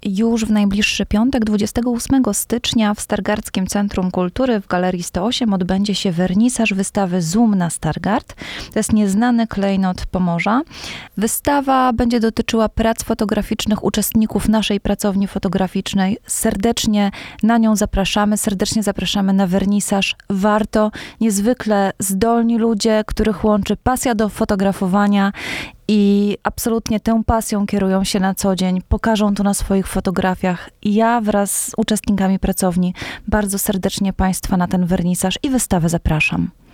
Już w najbliższy piątek, 28 stycznia w Stargardzkim Centrum Kultury w Galerii 108 odbędzie się wernisaż wystawy Zoom na Stargard. To jest nieznany klejnot Pomorza. Wystawa będzie dotyczyła prac fotograficznych uczestników naszej pracowni fotograficznej. Serdecznie na nią zapraszamy, serdecznie zapraszamy na wernisaż. Warto, niezwykle zdolni ludzie, których łączy pasja do fotografowania i absolutnie tę pasją kierują się na co dzień, pokażą to na swoich fotografiach. I ja wraz z uczestnikami pracowni bardzo serdecznie Państwa na ten wernisaż i wystawę zapraszam.